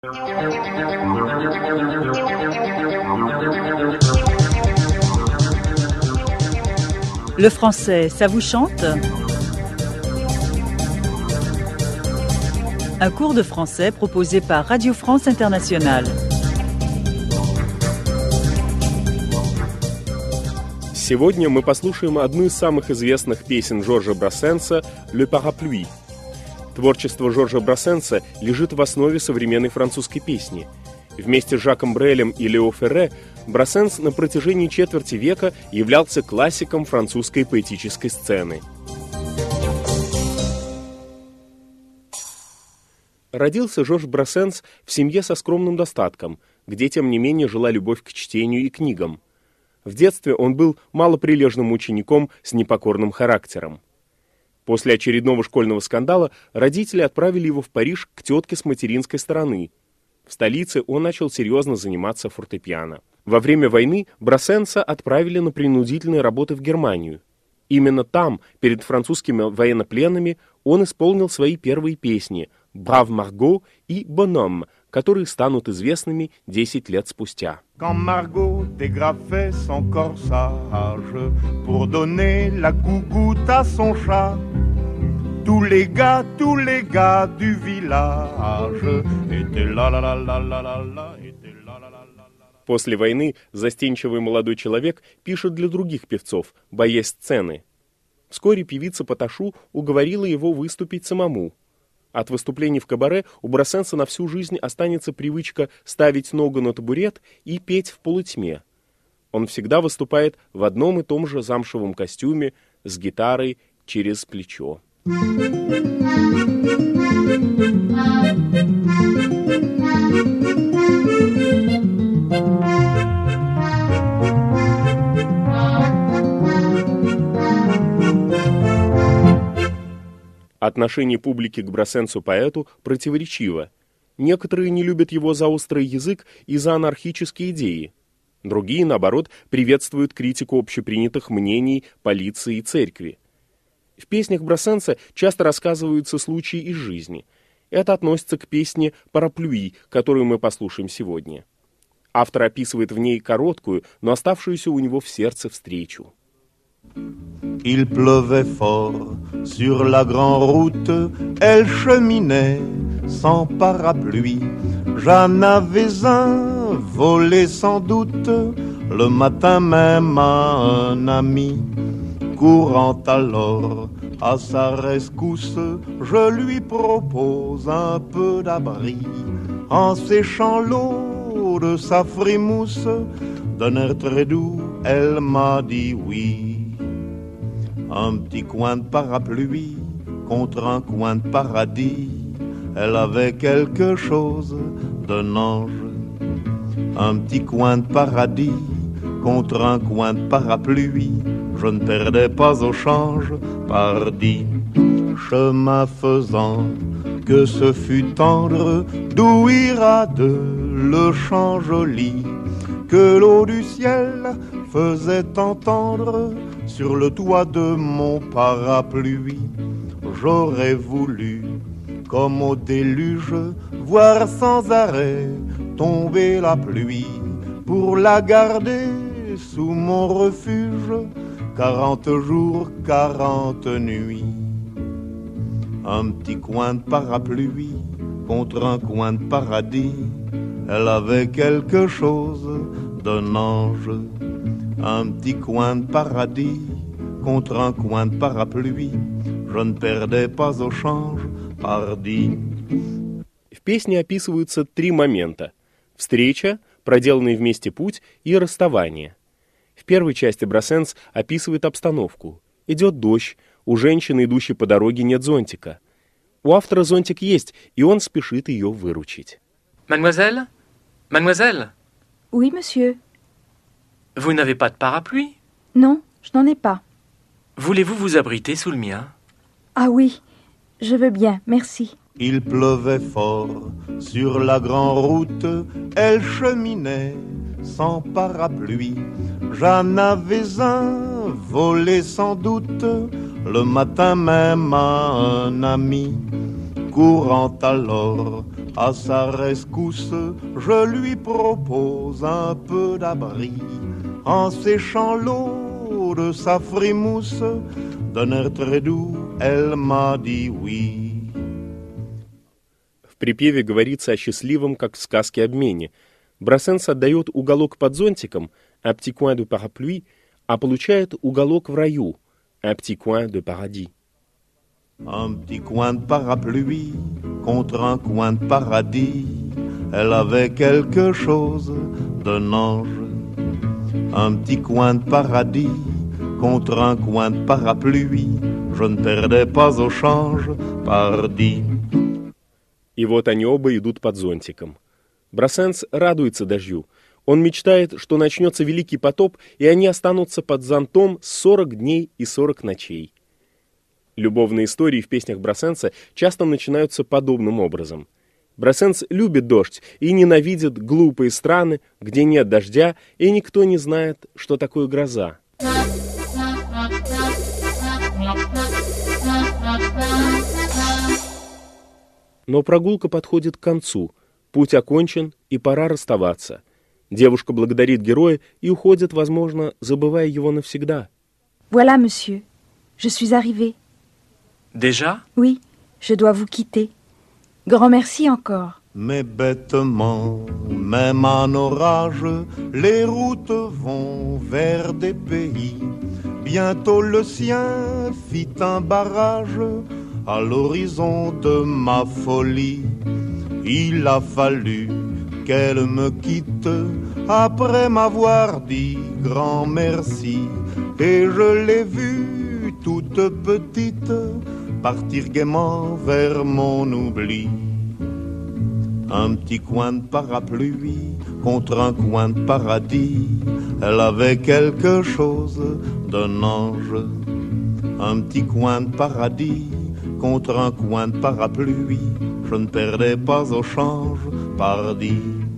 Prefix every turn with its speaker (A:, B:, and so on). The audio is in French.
A: Le français, ça vous chante? Un cours de français proposé par Radio France Internationale.
B: Сегодня мы послушаем одну из самых известных песен Жоржа Брассенса «Le Parapluie». Творчество Жоржа Брассенса лежит в основе современной французской песни. Вместе с Жаком Брелем и Лео Ферре Брассенс на протяжении четверти века являлся классиком французской поэтической сцены. Родился Жорж Брассенс в семье со скромным достатком, где, тем не менее, жила любовь к чтению и книгам. В детстве он был малоприлежным учеником с непокорным характером. После очередного школьного скандала родители отправили его в Париж к тетке с материнской стороны. В столице он начал серьезно заниматься фортепиано. Во время войны Брассенса отправили на принудительные работы в Германию. Именно там, перед французскими военнопленными, он исполнил свои первые песни «Brave Margot» и «Bonhomme», которые станут известными 10 лет спустя.
C: Quand Margot dégrafait son corsage pour donner la gougoute à son chat, tous les gars du village étaient là la la la la la la, étaient là la la la la.
B: После войны застенчивый молодой человек пишет для других певцов, боясь сцены. Вскоре певица Поташу уговорила его выступить самому. От выступлений в кабаре у Брассенса на всю жизнь останется привычка ставить ногу на табурет и петь в полутьме. Он всегда выступает в одном и том же замшевом костюме с гитарой через плечо. Отношение публики к Брассенсу-поэту противоречиво. Некоторые не любят его за острый язык и за анархические идеи. Другие, наоборот, приветствуют критику общепринятых мнений полиции и церкви. В песнях Брассенса часто рассказываются случаи из жизни. Это относится к песне «Параплюи», которую мы послушаем сегодня. Автор описывает в ней короткую, но оставшуюся у него в сердце встречу.
C: Il pleuvait fort sur la grande route, elle cheminait sans parapluie. J'en avais un volé sans doute, le matin même à un ami. Courant alors à sa rescousse, je lui propose un peu d'abri. En séchant l'eau de sa frimousse, d'un air très doux, elle m'a dit oui. Un petit coin de parapluie contre un coin de paradis, elle avait quelque chose d'un ange. Un petit coin de paradis contre un coin de parapluie, je ne perdais pas au change, pardi. Chemin faisant, que ce fut tendre, d'où ira de le champ joli, que l'eau du ciel faisait entendre sur le toit de mon parapluie. J'aurais voulu, comme au déluge, voir sans arrêt tomber la pluie pour la garder sous mon refuge 40 jours, 40 nuits. Un petit coin de parapluie contre un coin de paradis, elle avait quelque chose d'un ange. Un petit coin de paradis contre un coin de parapluie, je ne perdais pas au change, pardi.
B: В песне описываются 3 момента: встреча, проделанный вместе путь и расставание. В первой части Брассенс описывает обстановку. Идет дождь, у женщины, идущей по дороге, нет зонтика. У автора зонтик есть, и он спешит ее выручить.
D: Mademoiselle? Mademoiselle?
E: Oui, monsieur.
D: Vous n'avez pas de parapluie?
E: Non, je n'en ai pas.
D: Voulez-vous vous abriter sous le mien?
E: Ah oui, je veux bien, merci.
C: Il pleuvait fort sur la grande route, elle cheminait sans parapluie. J'en avais un volé sans doute, le matin même à un ami. Courant alors À sa rescousse, je lui propose un peu d'abri. En séchant l'eau de sa frimousse, d'un air très doux, elle m'a dit oui.
B: В припеве говорится о счастливом, как в сказке, обмене. Брассенс отдает уголок под зонтиком, un petit coin de parapluie, а получает уголок в раю, un petit coin de paradis.
C: Un petit coin de parapluie contre un coin de paradis, elle avait quelque chose d'un ange. Un petit coin de paradis contre un coin de parapluie, je ne perdais pas au change, pardi.
B: И вот они оба идут под зонтиком. Брассенс радуется дождю. Он мечтает, что начнется Великий потоп, и они останутся под зонтом 40 дней и 40 ночей. Любовные истории в песнях Брассенса часто начинаются подобным образом. Брассенс любит дождь и ненавидит глупые страны, где нет дождя, и никто не знает, что такое гроза. Но прогулка подходит к концу, путь окончен, и пора расставаться. Девушка благодарит героя и уходит, возможно, забывая его навсегда.
E: Voilà, monsieur. Je suis arrivée.
D: Déjà?
E: Oui, je dois vous quitter. Grand merci encore.
C: Mais bêtement, même en orage, les routes vont vers des pays. Bientôt le sien fit un barrage à l'horizon de ma folie. Il a fallu qu'elle me quitte après m'avoir dit grand merci. Et je l'ai vue toute petite partir gaiement vers mon oubli. Un petit coin de parapluie contre un coin de paradis, elle avait quelque chose d'un ange. Un petit coin de paradis contre un coin de parapluie, je ne perdais pas au change, pardi.